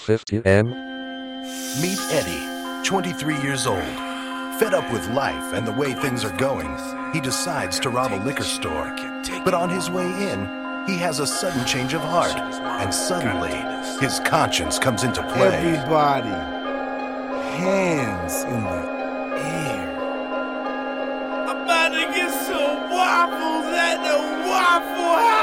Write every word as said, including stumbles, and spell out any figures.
fifty M. Meet Eddie, twenty-three years old. Fed up with life and the way things are going, he decides to rob a liquor store. But on his way in, he has a sudden change of heart, and suddenly, his conscience comes into play. Everybody, hands in the air. I'm about to get some waffles at the Waffle House.